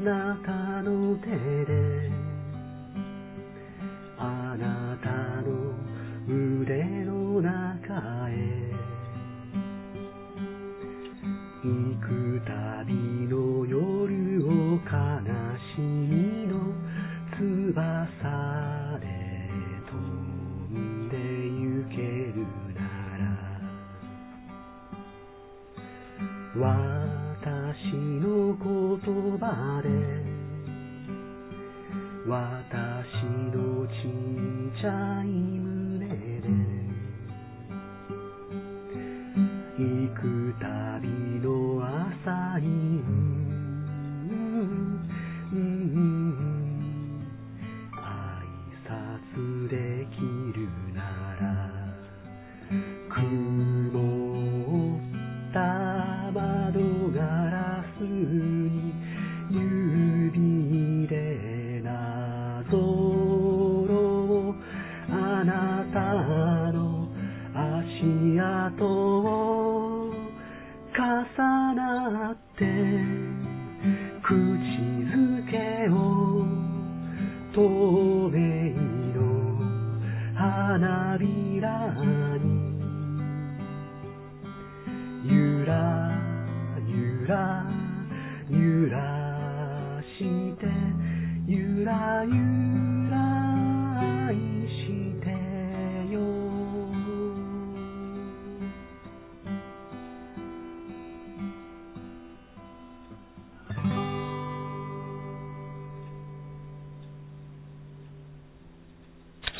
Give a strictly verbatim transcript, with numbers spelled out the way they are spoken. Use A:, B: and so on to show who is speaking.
A: なたの手であなたの腕の中へ行くたびの夜を悲しみの翼で飛んで行けるなら私の言葉で私のちっちゃい